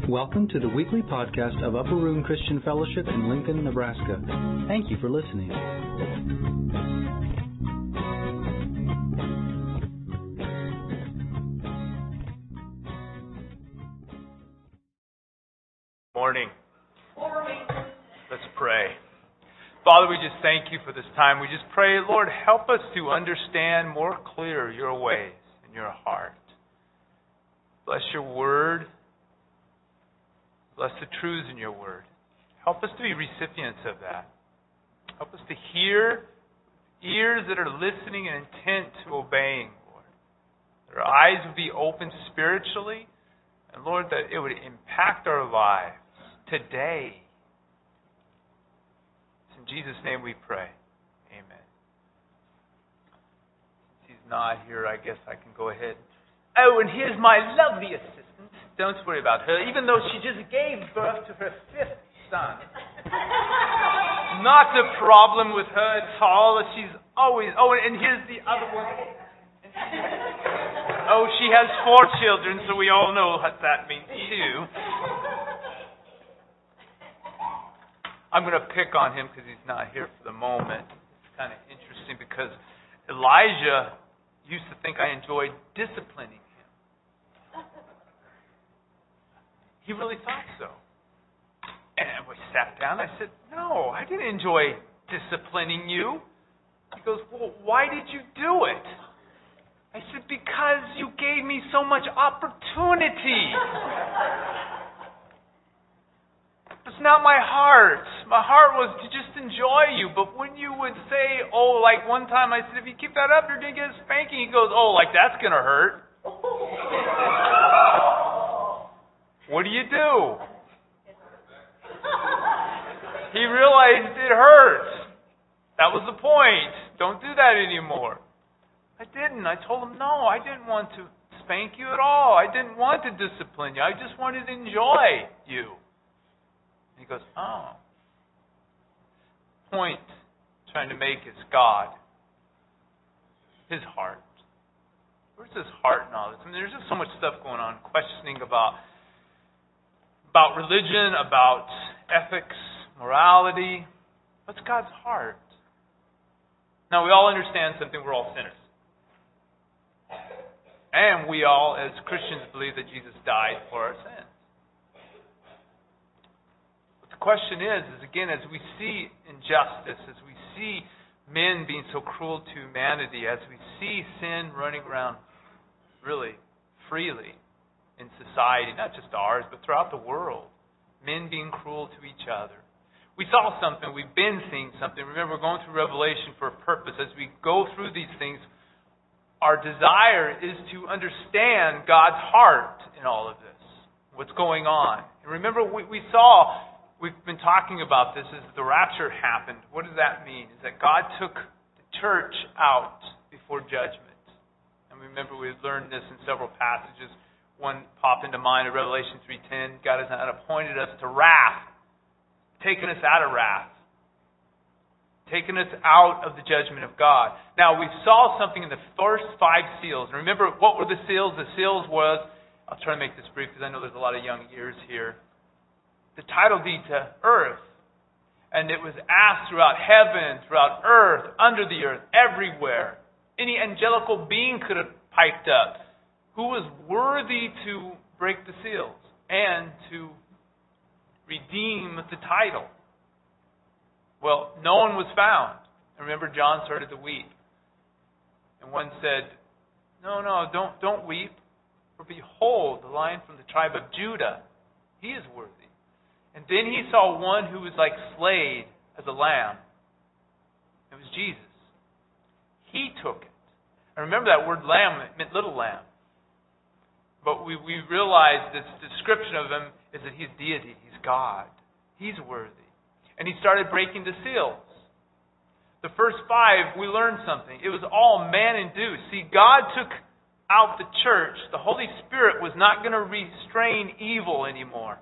Welcome to the weekly podcast of Upper Room Christian Fellowship in Lincoln, Nebraska. Thank you for listening. Morning. Let's pray. Father, we just thank you for this time. We just pray, Lord, help us to understand more clear your ways and your heart. Bless your word. Bless the truths in your word. Help us to be recipients of that. Help us to hear ears that are listening and intent to obeying, Lord. That our eyes would be open spiritually, and Lord, that it would impact our lives today. It's in Jesus' name we pray. Amen. Since he's not here, I guess I can go ahead. Oh, and here's my lovely assistant. Don't worry about her, even though she just gave birth to her fifth son. Not a problem with her at all. She's always... Oh, and here's the other one. Oh, she has 4 children, so we all know what that means too. I'm going to pick on him because he's not here for the moment. It's kind of interesting because Elijah used to think I enjoyed disciplining him. He really thought so. And we sat down. I said, no, I didn't enjoy disciplining you. He goes, well, why did you do it? I said, because you gave me so much opportunity. It's not my heart. My heart was to just enjoy you. But when you would say, oh, like one time I said, if you keep that up, you're going to get a spanking. He goes, oh, like that's going to hurt. What do? He realized it hurts. That was the point. Don't do that anymore. I didn't. I told him, no, I didn't want to spank you at all. I didn't want to discipline you. I just wanted to enjoy you. And he goes, oh. Point trying to make is God. His heart. Where's his heart in all this? I mean, there's just so much stuff going on, questioning about religion, about ethics, morality. What's God's heart? Now, we all understand something. We're all sinners. And we all, as Christians, believe that Jesus died for our sins. But the question is again, as we see injustice, as we see men being so cruel to humanity, as we see sin running around really freely in society, not just ours, but throughout the world, men being cruel to each other. We saw something. We've been seeing something. Remember, we're going through Revelation for a purpose. As we go through these things, our desire is to understand God's heart in all of this, what's going on. And remember, we've been talking about this as the rapture happened. What does that mean? Is that God took the church out before judgment. And remember, we've learned this in several passages. One popped into mind in Revelation 3:10. God has not appointed us to wrath, taken us out of wrath, taken us out of the judgment of God. Now, we saw something in the first 5 seals. And remember, what were the seals? The seals was, I'll try to make this brief because I know there's a lot of young ears here, the title deed to earth. And it was asked throughout heaven, throughout earth, under the earth, everywhere. Any angelical being could have piped up. Who was worthy to break the seals and to redeem the title? Well, no one was found. And remember, John started to weep. And one said, no, don't weep. For behold, the Lion from the tribe of Judah, he is worthy. And then he saw one who was like slayed as a lamb. It was Jesus. He took it. And remember that word lamb, it meant little lamb. But we realize this description of him is that he's deity. He's God. He's worthy. And he started breaking the seals. The first 5, we learned something. It was all man-induced. See, God took out the church. The Holy Spirit was not going to restrain evil anymore.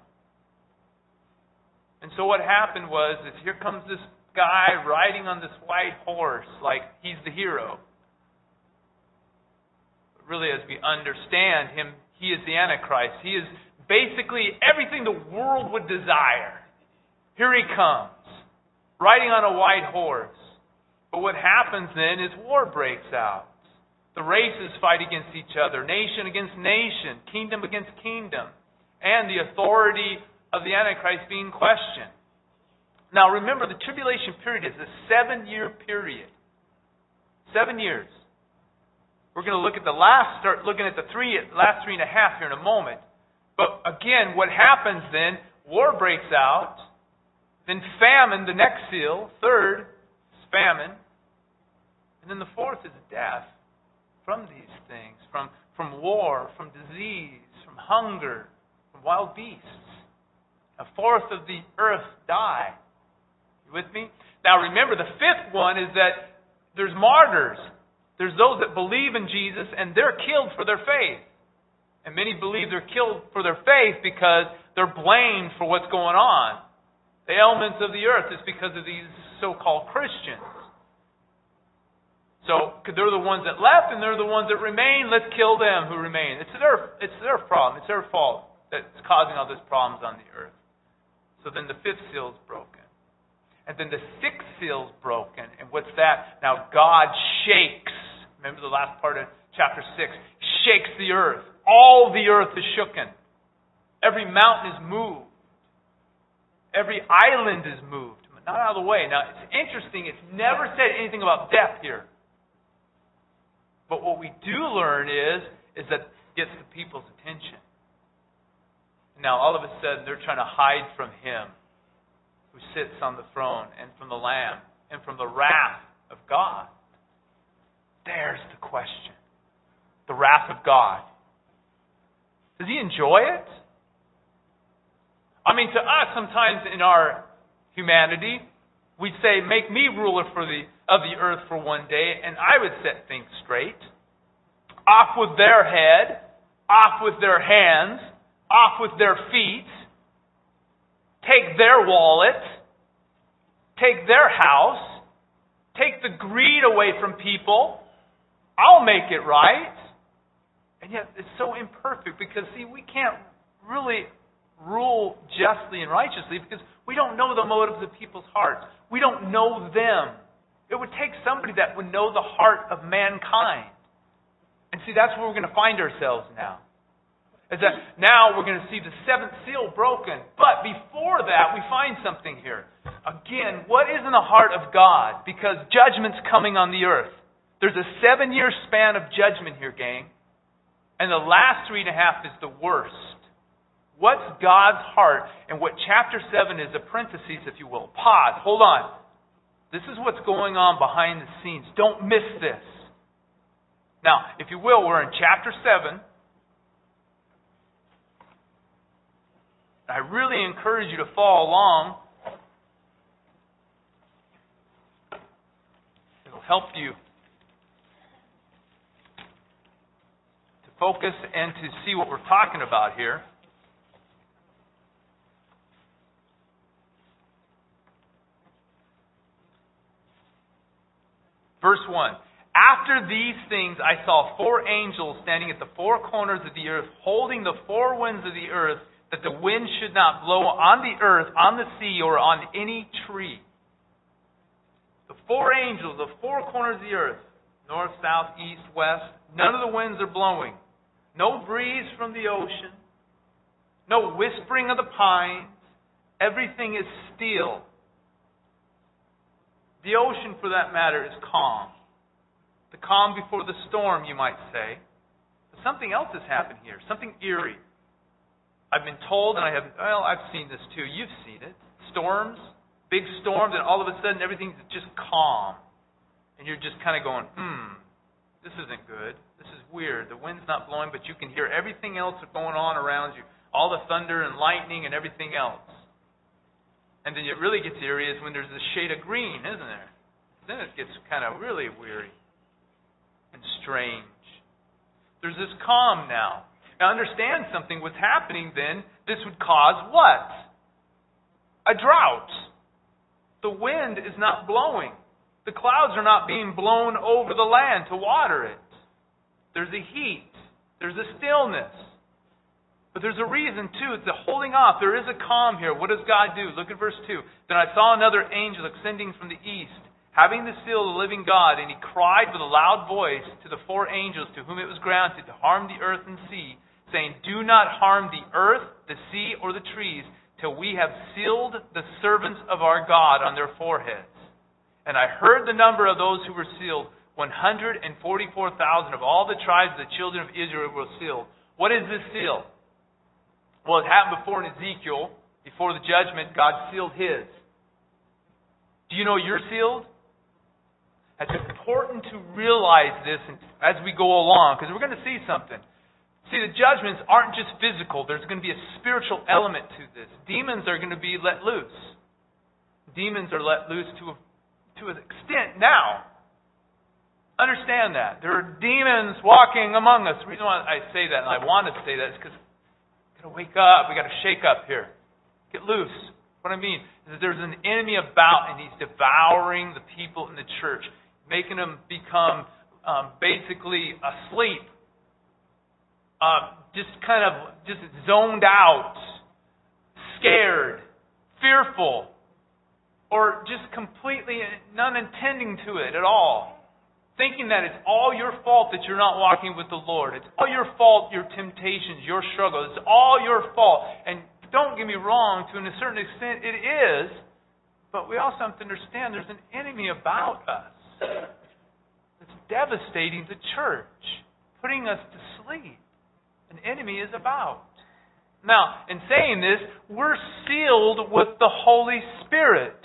And so what happened was, here comes this guy riding on this white horse like he's the hero. But really, as we understand him, he is the Antichrist. He is basically everything the world would desire. Here he comes, riding on a white horse. But what happens then is war breaks out. The races fight against each other, nation against nation, kingdom against kingdom, and the authority of the Antichrist being questioned. Now remember, the tribulation period is a 7-year period. 7 years. We're going to look at start looking at the last 3.5 here in a moment. But again, what happens then, war breaks out, then famine, the next seal, third is famine, and then the fourth is death from these things, from war, from disease, from hunger, from wild beasts. A fourth of the earth die. You with me? Now remember, the fifth one is that there's martyrs. There's those that believe in Jesus and they're killed for their faith. And many believe they're killed for their faith because they're blamed for what's going on. The ailments of the earth is because of these so-called Christians. So they're the ones that left and they're the ones that remain. Let's kill them who remain. It's their problem. It's their fault that's causing all these problems on the earth. So then the fifth seal is broken. And then the sixth seal is broken. And what's that? Now God shakes. Remember the last part of chapter 6. Shakes the earth. All the earth is shooken. Every mountain is moved. Every island is moved. But not out of the way. Now it's interesting. It's never said anything about death here. But what we do learn is that it gets the people's attention. Now, all of a sudden, they're trying to hide from Him who sits on the throne and from the Lamb and from the wrath of God. There's the question. The wrath of God. Does He enjoy it? I mean, to us, sometimes in our humanity, we'd say, make me ruler of the earth for one day, and I would set things straight. Off with their head, off with their hands, off with their feet. Take their wallet, take their house, take the greed away from people. I'll make it right. And yet it's so imperfect because, see, we can't really rule justly and righteously because we don't know the motives of people's hearts. We don't know them. It would take somebody that would know the heart of mankind. And see, that's where we're going to find ourselves now. Is that now we're going to see the seventh seal broken. But before that, we find something here. Again, what is in the heart of God? Because judgment's coming on the earth. There's a 7-year span of judgment here, gang. And the last 3.5 is the worst. What's God's heart? And what chapter 7 is, a parenthesis, if you will. Pause. Hold on. This is what's going on behind the scenes. Don't miss this. Now, if you will, we're in chapter 7. I really encourage you to follow along. It'll help you to focus and to see what we're talking about here. Verse 1. After these things I saw 4 angels standing at the 4 corners of the earth, holding the 4 winds of the earth, that the wind should not blow on the earth, on the sea, or on any tree. The 4 angels, the 4 corners of the earth, north, south, east, west, none of the winds are blowing. No breeze from the ocean. No whispering of the pines. Everything is still. The ocean, for that matter, is calm. The calm before the storm, you might say. But something else has happened here. Something eerie. I've been told, and I've seen this too. You've seen it. Storms, big storms, and all of a sudden everything's just calm. And you're just kind of going, this isn't good. This is weird. The wind's not blowing, but you can hear everything else going on around you. All the thunder and lightning and everything else. And then it really gets eerie is when there's a shade of green, isn't there? Then it gets kind of really weary and strange. There's this calm now. Now understand something. What's happening then, this would cause what? A drought. The wind is not blowing. The clouds are not being blown over the land to water it. There's a heat. There's a stillness. But there's a reason, too. It's a holding off. There is a calm here. What does God do? Look at verse 2. Then I saw another angel ascending from the east, having the seal of the living God, and he cried with a loud voice to the 4 angels to whom it was granted to harm the earth and sea, saying, Do not harm the earth, the sea, or the trees, till we have sealed the servants of our God on their foreheads. And I heard the number of those who were sealed. 144,000 of all the tribes of the children of Israel were sealed. What is this seal? Well, it happened before in Ezekiel. Before the judgment, God sealed his. Do you know you're sealed? It's important to realize this as we go along, because we're going to see something. See, the judgments aren't just physical. There's going to be a spiritual element to this. Demons are going to be let loose. Demons are let loose to an extent now. Understand that. There are demons walking among us. The reason why I say that, and I want to say that, is because we've got to wake up. We've got to shake up here. Get loose. What I mean is that there's an enemy about, and he's devouring the people in the church, making them become basically asleep, just zoned out, scared, fearful, or just completely not intending to it at all. Thinking that it's all your fault that you're not walking with the Lord. It's all your fault, your temptations, your struggles. It's all your fault. And don't get me wrong, to a certain extent it is, but we also have to understand there's an enemy about us that's devastating the church, putting us to sleep. An enemy is about. Now, in saying this, we're sealed with the Holy Spirit.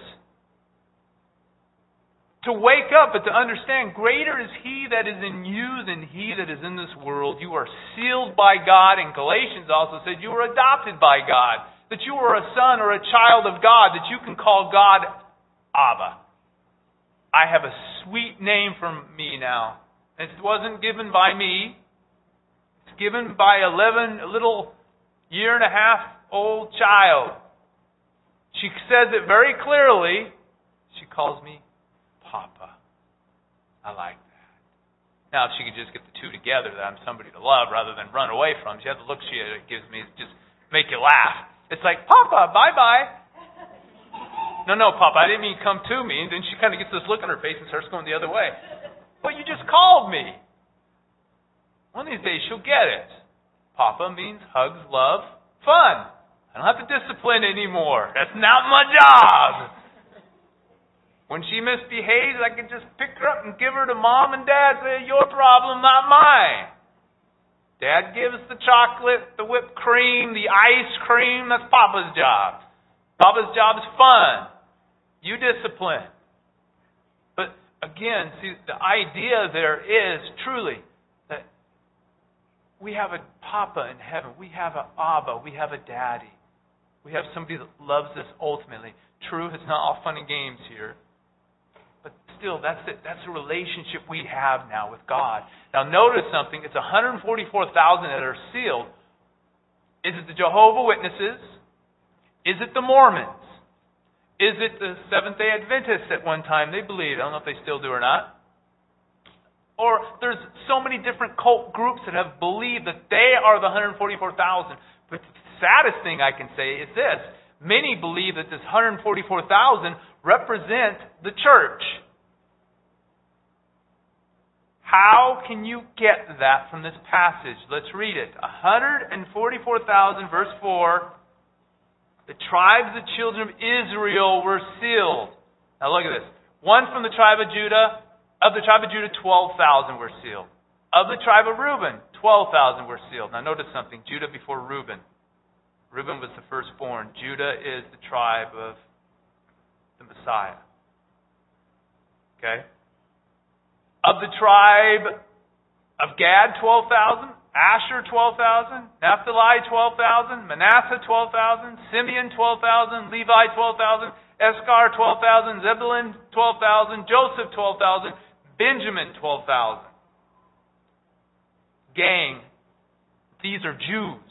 To wake up, but to understand, greater is He that is in you than he that is in this world. You are sealed by God, and Galatians also said you were adopted by God, that you are a son or a child of God, that you can call God Abba. I have a sweet name for me now. It wasn't given by me. It's given by a little 1.5-year-old child. She says it very clearly. She calls me Papa. I like that. Now, if she could just get the two together, that I'm somebody to love rather than run away from. She has the look she gives me, just make you laugh. It's like, Papa, bye-bye. No, Papa, I didn't mean come to me. And then she kind of gets this look on her face and starts going the other way. But you just called me. One of these days, she'll get it. Papa means hugs, love, fun. I don't have to discipline anymore. That's not my job. When she misbehaves, I can just pick her up and give her to Mom and Dad. Say, your problem, not mine. Dad gives the chocolate, the whipped cream, the ice cream. That's Papa's job. Papa's job is fun. You discipline. But again, see, the idea there is truly that we have a Papa in heaven. We have an Abba. We have a Daddy. We have somebody that loves us ultimately. True, it's not all fun and games here. But still, that's it. That's the relationship we have now with God. Now notice something. It's 144,000 that are sealed. Is it the Jehovah's Witnesses? Is it the Mormons? Is it the Seventh-day Adventists at one time they believed? I don't know if they still do or not. Or there's so many different cult groups that have believed that they are the 144,000. But the saddest thing I can say is this. Many believe that this 144,000 represent the church. How can you get that from this passage? Let's read it. 144,000, verse 4. The tribes of the children of Israel were sealed. Now look at this. One from the tribe of Judah. Of the tribe of Judah, 12,000 were sealed. Of the tribe of Reuben, 12,000 were sealed. Now notice something. Judah before Reuben. Reuben was the firstborn. Judah is the tribe of the Messiah. Okay? Of the tribe of Gad, 12,000. Asher, 12,000. Naphtali, 12,000. Manasseh, 12,000. Simeon, 12,000. Levi, 12,000. Issachar, 12,000. Zebulun, 12,000. Joseph, 12,000. Benjamin, 12,000. Gang, these are Jews.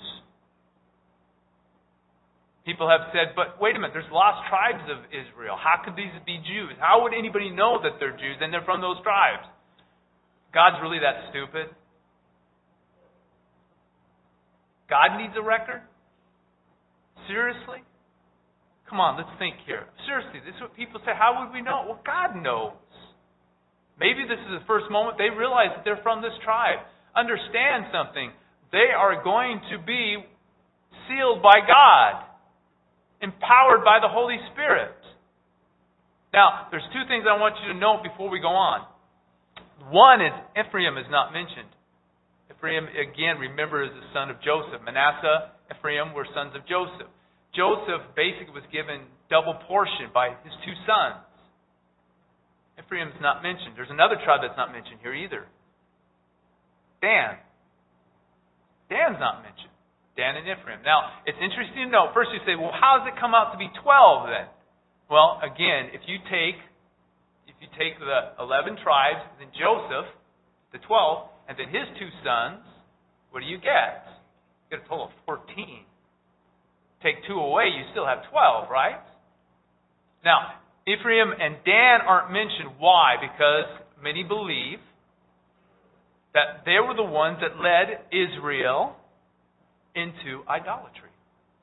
People have said, but wait a minute, there's lost tribes of Israel. How could these be Jews? How would anybody know that they're Jews and they're from those tribes? God's really that stupid? God needs a record? Seriously? Come on, let's think here. Seriously, this is what people say. How would we know? Well, God knows. Maybe this is the first moment they realize that they're from this tribe. Understand something. They are going to be sealed by God, empowered by the Holy Spirit. Now, there's two things I want you to note before we go on. One is Ephraim is not mentioned. Ephraim, again, remember, is the son of Joseph. Manasseh, Ephraim were sons of Joseph. Joseph basically was given double portion by his two sons. Ephraim is not mentioned. There's another tribe that's not mentioned here either. Dan. Dan's not mentioned. Dan and Ephraim. Now, it's interesting to note. First you say, well, how does it come out to be 12 then? Well, again, if you take the 11 tribes, then Joseph, the 12, and then his two sons, what do you get? You get a total of 14. Take 2 away, you still have 12, right? Now, Ephraim and Dan aren't mentioned. Why? Because many believe that they were the ones that led Israel into idolatry.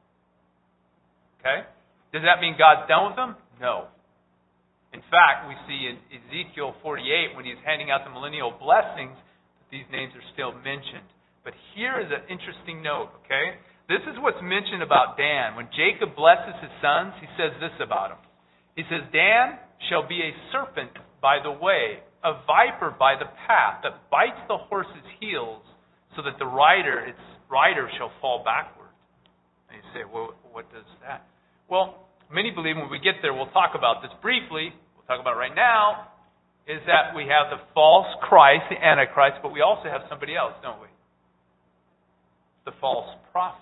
Okay? Does that mean God's done with them? No. In fact, we see in Ezekiel 48, when he's handing out the millennial blessings, that these names are still mentioned. But here is an interesting note, okay? This is what's mentioned about Dan. When Jacob blesses his sons, he says this about him. He says, Dan shall be a serpent by the way, a viper by the path, that bites the horse's heels, so that its rider shall fall backward. And you say, well, what does that? Well, many believe when we get there, we'll talk about this briefly, we'll talk about it right now, is that we have the false Christ, the Antichrist, but we also have somebody else, don't we? The false prophet.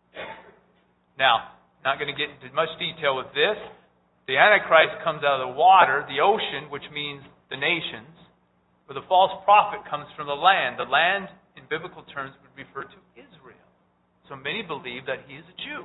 Now, not going to get into much detail with this. The Antichrist comes out of the water, the ocean, which means the nations, but the false prophet comes from the land. The land, in biblical terms, would refer to Israel. So many believe that he is a Jew.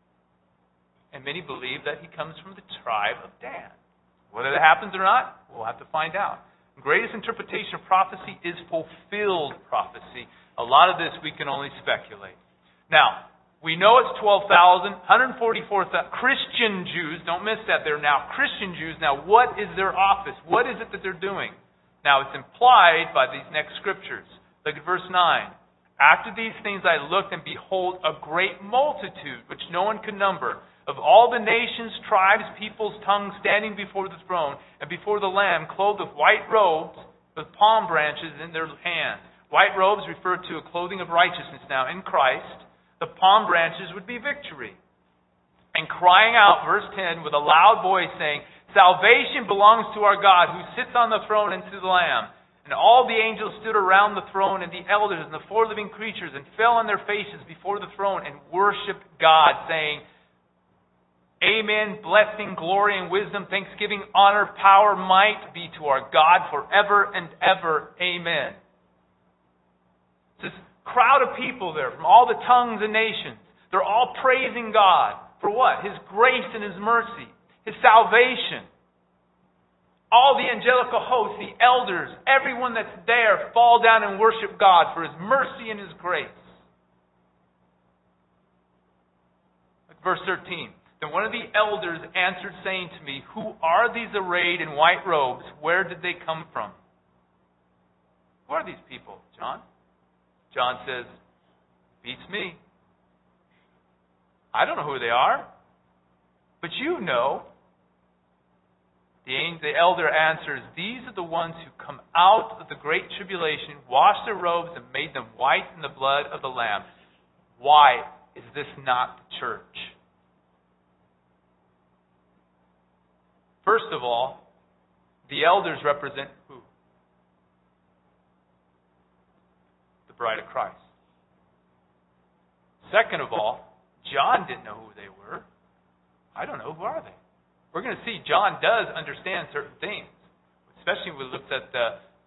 And many believe that he comes from the tribe of Dan. Whether that happens or not, we'll have to find out. The greatest interpretation of prophecy is fulfilled prophecy. A lot of this we can only speculate. Now, we know it's 12,000, 144,000 Christian Jews. Don't miss that. They're now Christian Jews. Now, what is their office? What is it that they're doing? Now, it's implied by these next scriptures. Look at verse 9. After these things I looked, and behold, a great multitude, which no one could number, of all the nations, tribes, peoples, tongues, standing before the throne and before the Lamb, clothed with white robes, with palm branches in their hands. White robes refer to a clothing of righteousness now in Christ. The palm branches would be victory. And crying out, verse 10, with a loud voice saying, Salvation belongs to our God, who sits on the throne, and to the Lamb. And all the angels stood around the throne, and the elders and the 4 living creatures, and fell on their faces before the throne, and worshipped God, saying, Amen, blessing, glory, and wisdom, thanksgiving, honor, power, might be to our God forever and ever. Amen. It's this crowd of people there from all the tongues and nations. They're all praising God. For what? His grace and His mercy. His salvation. All the angelical hosts, the elders, everyone that's there fall down and worship God for His mercy and His grace. Look, verse 13. Then one of the elders answered, saying to me, Who are these arrayed in white robes? Where did they come from? Who are these people, John? John says, Beats me. I don't know who they are, but you know. The elder answers, These are the ones who come out of the great tribulation, washed their robes, and made them white in the blood of the Lamb. Why is this not the church? First of all, the elders represent who? The bride of Christ. Second of all, John didn't know who they were. I don't know. Who are they? We're going to see John does understand certain things, especially when we looked at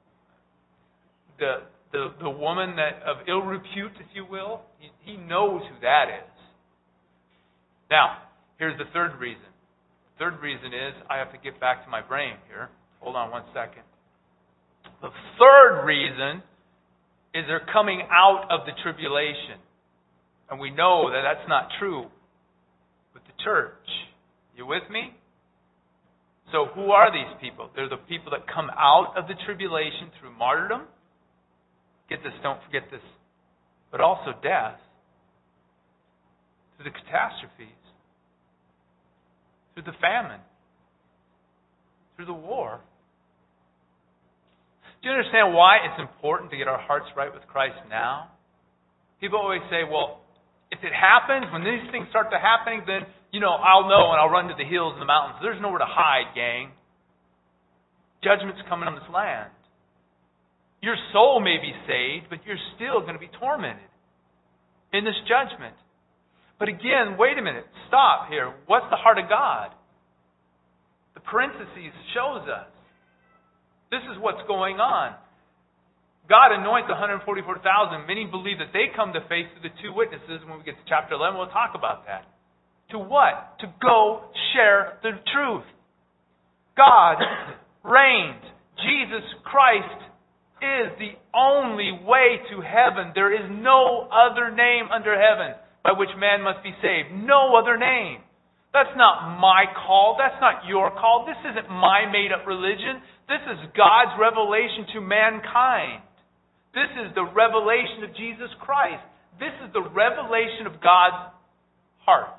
the woman that of ill repute, if you will. He knows who that is. Now, here's the third reason. The third reason is, I have to get back to my brain here. Hold on one second. The third reason is they're coming out of the tribulation. And we know that that's not true with the church. You with me? So who are these people? They're the people that come out of the tribulation through martyrdom. Get this, don't forget this. But also death. Through the catastrophes. Through the famine. Through the war. Do you understand why it's important to get our hearts right with Christ now? People always say, well, if it happens, when these things start to happening, then, I'll know and I'll run to the hills and the mountains. There's nowhere to hide, gang. Judgment's coming on this land. Your soul may be saved, but you're still going to be tormented in this judgment. But again, wait a minute. Stop here. What's the heart of God? The parentheses shows us. This is what's going on. God anoints 144,000. Many believe that they come to faith through the two witnesses. When we get to chapter 11, we'll talk about that. To what? To go share the truth. God reigns. Jesus Christ is the only way to heaven. There is no other name under heaven by which man must be saved. No other name. That's not my call. That's not your call. This isn't my made-up religion. This is God's revelation to mankind. This is the revelation of Jesus Christ. This is the revelation of God's heart.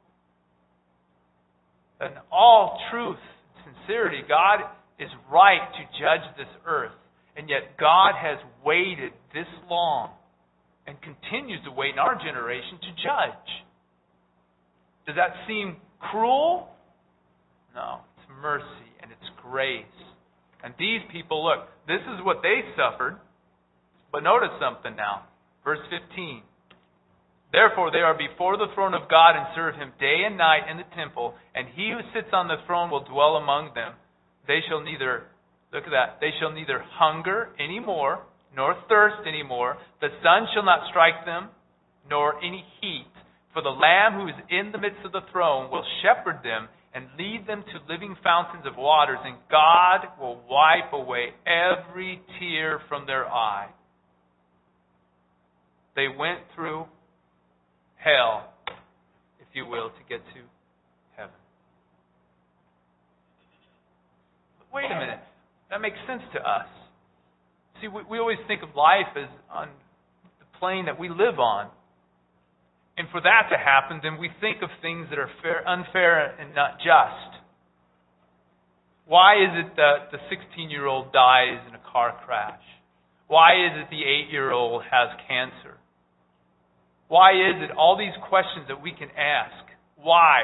In all truth, sincerity, God is right to judge this earth. And yet God has waited this long and continues to wait in our generation to judge. Does that seem cruel? No, it's mercy and it's grace. And these people, look, this is what they suffered. But notice something now. Verse 15. Therefore they are before the throne of God and serve Him day and night in the temple, and He who sits on the throne will dwell among them. They shall neither, look at that, they shall neither hunger anymore, nor thirst anymore. The sun shall not strike them, nor any heat. For the Lamb who is in the midst of the throne will shepherd them and lead them to living fountains of waters, and God will wipe away every tear from their eye. They went through hell, if you will, to get to heaven. But wait a minute. That makes sense to us. See, we always think of life as on the plane that we live on. And for that to happen, then we think of things that are unfair and not just. Why is it that the 16-year-old dies in a car crash? Why is it the 8-year-old has cancer? Why is it all these questions that we can ask? Why?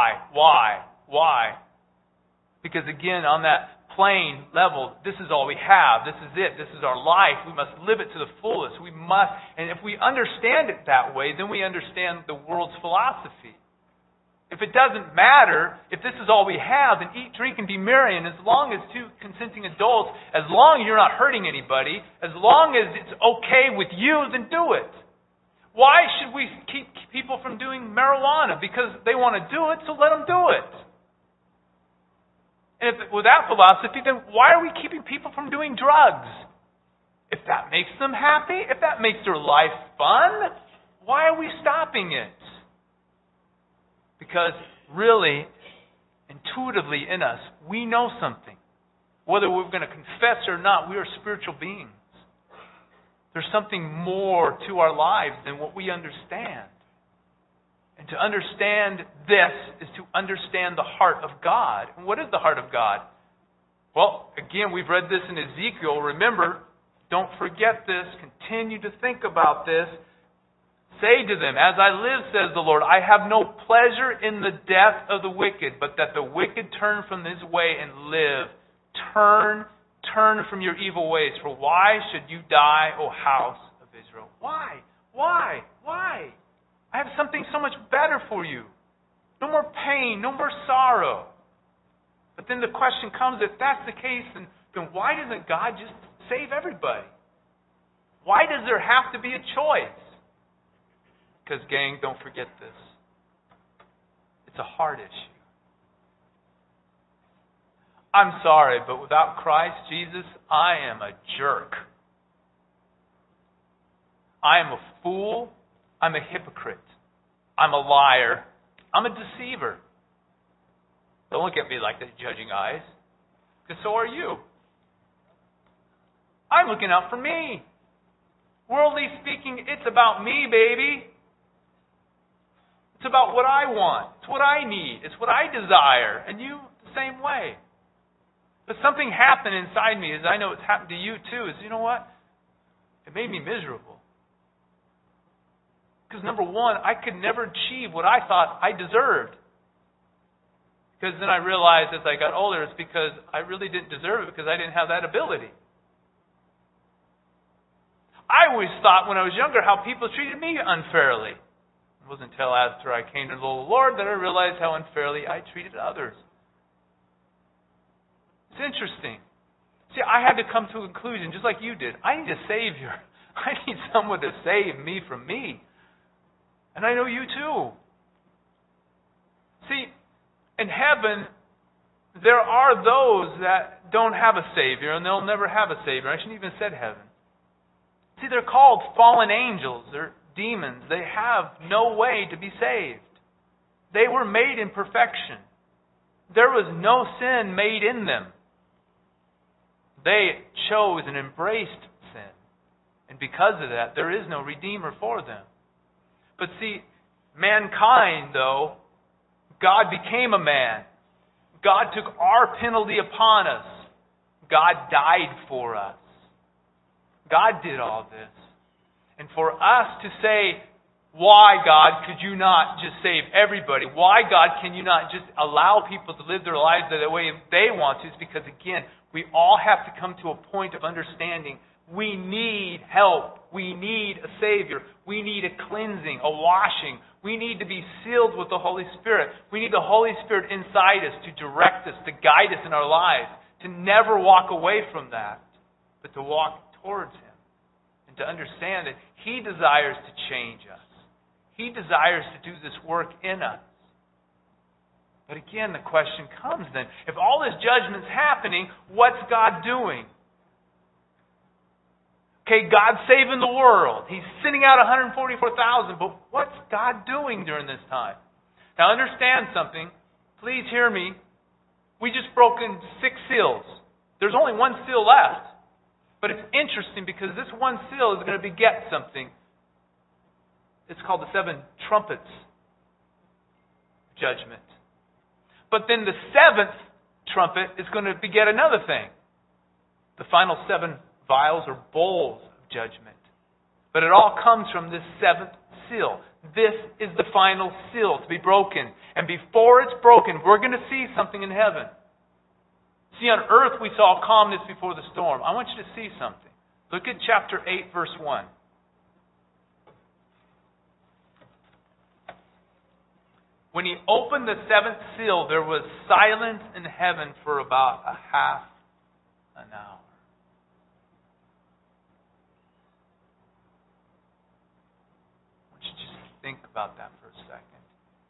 Because again, on that plane level, this is all we have. This is it. This is our life. We must live it to the fullest. We must. And if we understand it that way, then we understand the world's philosophy. If it doesn't matter, if this is all we have, then eat, drink, and be merry. And as long as two consenting adults, as long as you're not hurting anybody, as long as it's okay with you, then do it. Why should we keep people from doing marijuana? Because they want to do it, so let them do it. And if with that philosophy, then why are we keeping people from doing drugs? If that makes them happy, if that makes their life fun, why are we stopping it? Because really, intuitively in us, we know something. Whether we're going to confess or not, we are spiritual beings. There's something more to our lives than what we understand. And to understand this is to understand the heart of God. And what is the heart of God? Well, again, we've read this in Ezekiel. Remember, don't forget this. Continue to think about this. Say to them, as I live, says the Lord, I have no pleasure in the death of the wicked, but that the wicked turn from his way and live. Turn from your evil ways. For why should you die, O house of Israel? Why? I have something so much better for you. No more pain, no more sorrow. But then the question comes, if that's the case, then why doesn't God just save everybody? Why does there have to be a choice? Because, gang, don't forget this. It's a heart issue. I'm sorry, but without Christ Jesus, I am a jerk. I am a fool. I'm a hypocrite. I'm a liar. I'm a deceiver. Don't look at me like that, judging eyes, because so are you. I'm looking out for me. Worldly speaking, it's about me, baby. It's about what I want. It's what I need. It's what I desire. And you, the same way. But something happened inside me, as I know it's happened to you too, is, you know what? It made me miserable. Because number one, I could never achieve what I thought I deserved. Because then I realized as I got older, it's because I really didn't deserve it because I didn't have that ability. I always thought when I was younger how people treated me unfairly. It wasn't until after I came to the Lord that I realized how unfairly I treated others. It's interesting. See, I had to come to a conclusion, just like you did. I need a Savior. I need someone to save me from me. And I know you too. See, in heaven, there are those that don't have a Savior, and they'll never have a Savior. I shouldn't even have said heaven. See, they're called fallen angels. They're demons. They have no way to be saved. They were made in perfection. There was no sin made in them. They chose and embraced sin. And because of that, there is no Redeemer for them. But see, mankind, though, God became a man. God took our penalty upon us. God died for us. God did all this. And for us to say, why, God, could you not just save everybody? Why, God, can you not just allow people to live their lives the way they want to? It's because, again, we all have to come to a point of understanding we need help. We need a Savior. We need a cleansing, a washing. We need to be sealed with the Holy Spirit. We need the Holy Spirit inside us to direct us, to guide us in our lives, to never walk away from that, but to walk towards Him and to understand that He desires to change us. He desires to do this work in us. But again, the question comes then, if all this judgment's happening, what's God doing? Okay, God's saving the world. He's sending out 144,000, but what's God doing during this time? Now understand something. Please hear me. We just broke in 6 seals. There's only 1 seal left. But it's interesting because this 1 seal is going to beget something. It's called the 7 trumpets judgment. But then the 7th trumpet is going to beget another thing. The final 7 vials or bowls of judgment. But it all comes from this 7th seal. This is the final seal to be broken. And before it's broken, we're going to see something in heaven. See, on earth we saw calmness before the storm. I want you to see something. Look at chapter 8, verse 1. When he opened the 7th seal, there was silence in heaven for about a half an hour. I want you to just think about that for a second.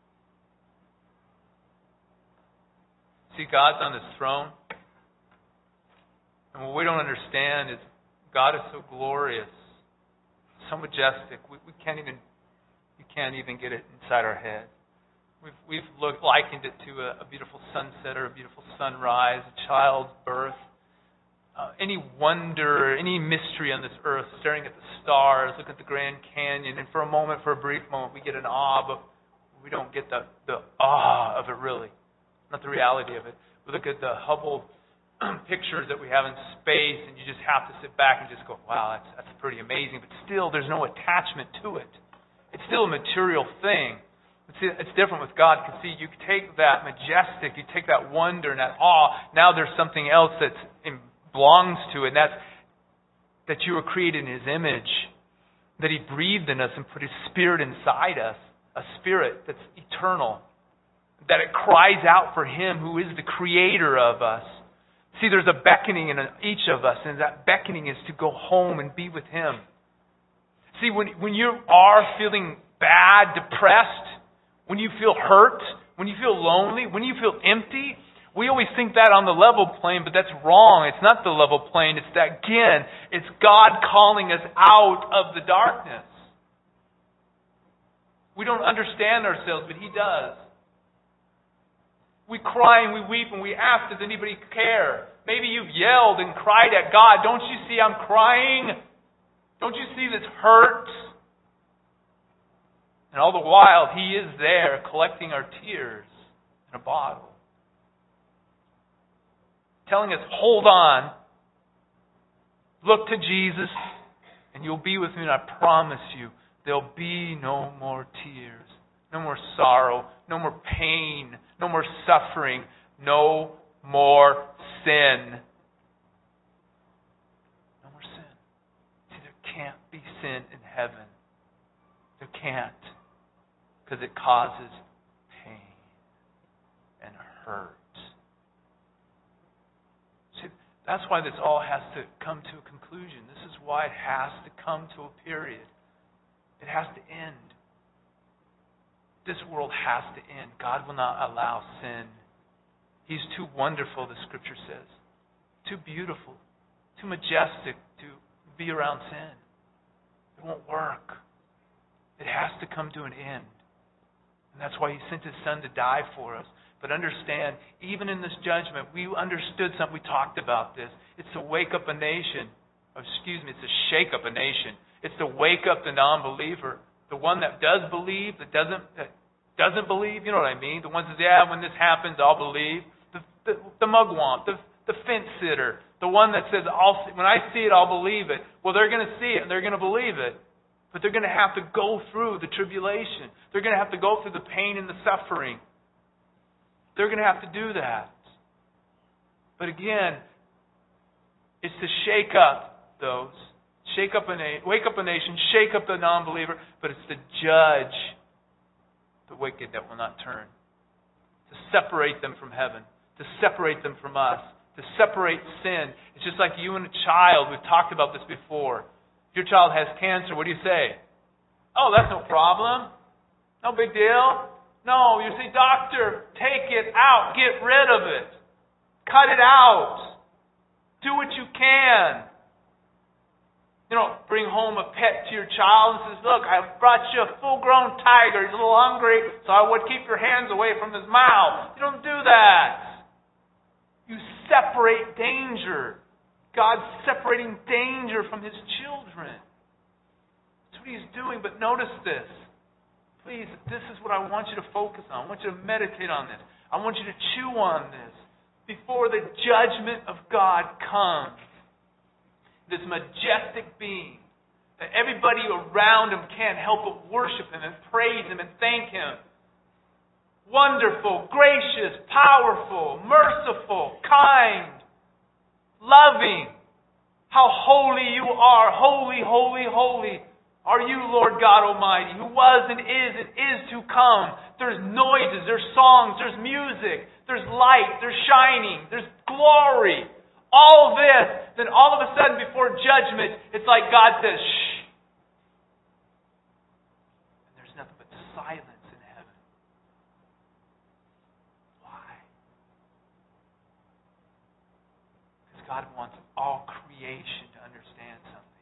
See, God's on His throne. And what we don't understand is God is so glorious, so majestic. We can't even get it inside our head. We've likened it to a beautiful sunset or a beautiful sunrise, a child's birth. Any wonder, any mystery on this earth, staring at the stars, looking at the Grand Canyon, and for a brief moment, we get an awe, but we don't get the awe of it really, not the reality of it. We look at the Hubble pictures that we have in space, and you just have to sit back and just go, wow, that's pretty amazing. But still, there's no attachment to it. It's still a material thing. It's different with God, because see, you take that majestic, you take that wonder and that awe, now there's something else that belongs to it, and that's that you were created in His image, that He breathed in us and put His Spirit inside us, a Spirit that's eternal, that it cries out for Him who is the Creator of us. See, there's a beckoning in each of us, and that beckoning is to go home and be with Him. See, when you are feeling bad, depressed, when you feel hurt, when you feel lonely, when you feel empty, we always think that on the level plane, but that's wrong. It's not the level plane. It's that, again, it's God calling us out of the darkness. We don't understand ourselves, but He does. We cry and we weep and we ask, does anybody care? Maybe you've yelled and cried at God. Don't you see I'm crying? Don't you see this hurt? And all the while, He is there collecting our tears in a bottle. Telling us, hold on. Look to Jesus and you'll be with me, and I promise you, there'll be no more tears, no more sorrow, no more pain, no more suffering, no more sin. No more sin. See, there can't be sin in heaven. There can't. Because it causes pain and hurt. See, that's why this all has to come to a conclusion. This is why it has to come to a period. It has to end. This world has to end. God will not allow sin. He's too wonderful, the Scripture says. Too beautiful. Too majestic to be around sin. It won't work. It has to come to an end. And that's why He sent His Son to die for us. But understand, even in this judgment, we understood something. We talked about this. It's to wake up a nation. It's to shake up a nation. It's to wake up the non-believer. The one that does believe, that doesn't believe, you know what I mean? The one that says, yeah, when this happens, I'll believe. The mugwump, the fence sitter. The one that says, when I see it, I'll believe it. Well, they're going to see it and they're going to believe it. But they're going to have to go through the tribulation. They're going to have to go through the pain and the suffering. They're going to have to do that. But again, it's to shake up those. Wake up a nation, shake up the non-believer, but it's to judge the wicked that will not turn. To separate them from heaven. To separate them from us. To separate sin. It's just like you and a child. We've talked about this before. If your child has cancer, what do you say? Oh, that's no problem. No big deal. No, you say, doctor, take it out. Get rid of it. Cut it out. Do what you can. You don't bring home a pet to your child and says, look, I brought you a full-grown tiger. He's a little hungry, so I would keep your hands away from his mouth. You don't do that. You separate danger. God's separating danger from His children. That's what He's doing. But notice this. Please, this is what I want you to focus on. I want you to meditate on this. I want you to chew on this before the judgment of God comes. This majestic being that everybody around Him can't help but worship Him and praise Him and thank Him. Wonderful, gracious, powerful, merciful, kind, loving. How holy You are. Holy, holy, holy are You, Lord God Almighty, who was and is to come. There's noises, there's songs, there's music, there's light, there's shining, there's glory. All this, then all of a sudden before judgment, it's like God says, shh. And there's nothing but silence in heaven. Why? Because God wants all creation to understand something.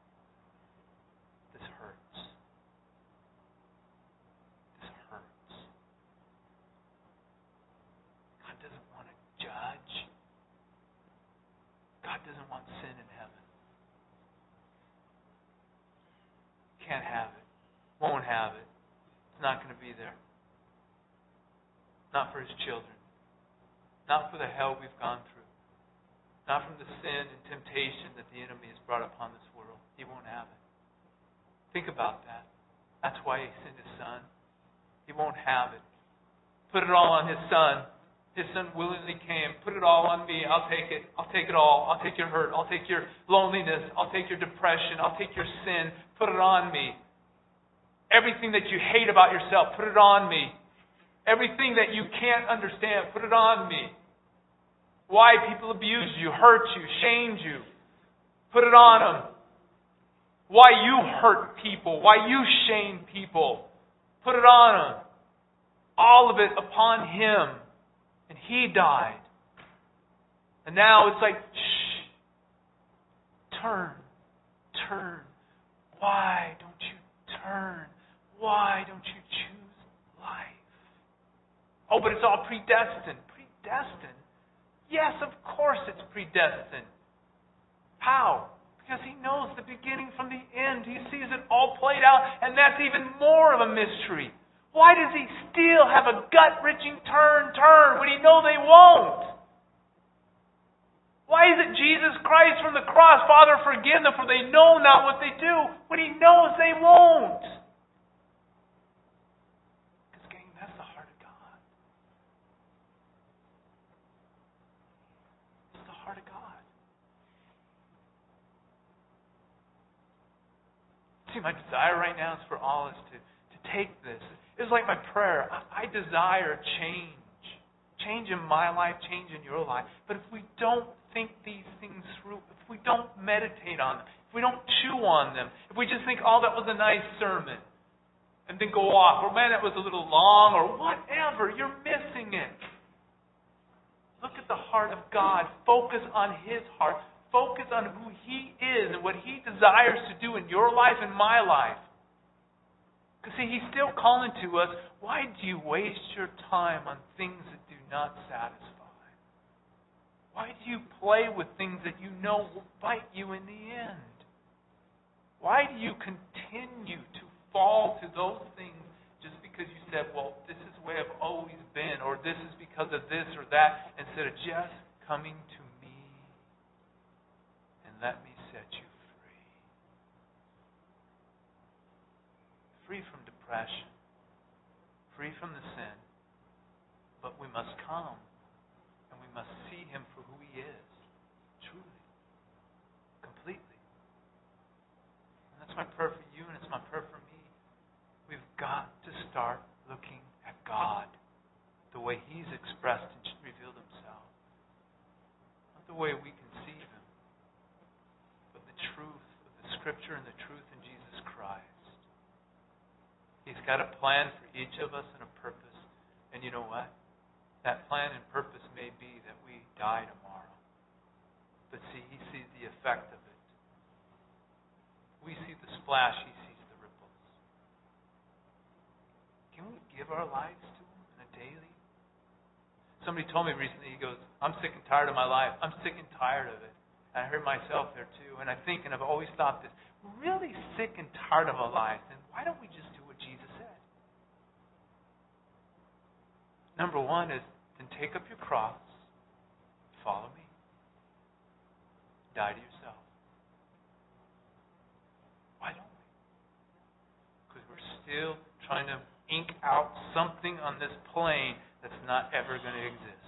This hurts. This hurts. God doesn't want to judge. God doesn't want sin in heaven. Can't have it. Won't have it. It's not going to be there. Not for His children. Not for the hell we've gone through. Not from the sin and temptation that the enemy has brought upon this world. He won't have it. Think about that. That's why He sent His Son. He won't have it. Put it all on His Son. His Son willingly came. Put it all on me. I'll take it. I'll take it all. I'll take your hurt. I'll take your loneliness. I'll take your depression. I'll take your sin. Put it on me. Everything that you hate about yourself, put it on me. Everything that you can't understand, put it on me. Why people abuse you, hurt you, shamed you, put it on them. Why you hurt people, why you shame people, put it on them. All of it upon Him. And He died. And now it's like, shh. Turn. Why don't you turn? Why don't you Oh, but it's all predestined. Predestined? Yes, of course it's predestined. How? Because He knows the beginning from the end. He sees it all played out, and that's even more of a mystery. Why does He still have a gut-wrenching turn when He knows they won't? Why is it Jesus Christ from the cross, Father, forgive them, for they know not what they do, when He knows they won't? Because, gang, that's the heart of God. It's the heart of God. See, my desire right now is for all of us to take this. It's like my prayer. I desire change. Change in my life, change in your life. But if we don't think these things through, if we don't meditate on them, if we don't chew on them, if we just think, oh, that was a nice sermon, and then go off, or man, that was a little long, or whatever, you're missing it. Look at the heart of God. Focus on His heart. Focus on who He is and what He desires to do in your life and my life. Because, see, He's still calling to us, why do you waste your time on things that do not satisfy? Why do you play with things that you know will bite you in the end? Why do you continue to fall to those things just because you said, well, this is the way I've always been, or this is because of this or that, instead of just coming to me and let me set you free? Free from depression, free from the sin, but we must come and we must see Him for who He is, truly, completely. And that's my prayer for you, and it's my prayer for me. We've got to start looking at God the way He's expressed and revealed Himself. Not the way we conceive Him, but the truth of the Scripture and the truth in Jesus Christ. He's got a plan for each of us and a purpose. And you know what? That plan and purpose may be that we die tomorrow. But see, He sees the effect of it. We see the splash, He sees the ripples. Can we give our lives to Him in a daily? Somebody told me recently, he goes, I'm sick and tired of my life. I'm sick and tired of it. And I heard myself there too. And I think, and I've always thought this, we're really sick and tired of our lives. And why don't we just do what Jesus said? Number one is, then take up your cross, follow me. Die to yourself. Why don't we? Because we're still trying to ink out something on this plane that's not ever going to exist.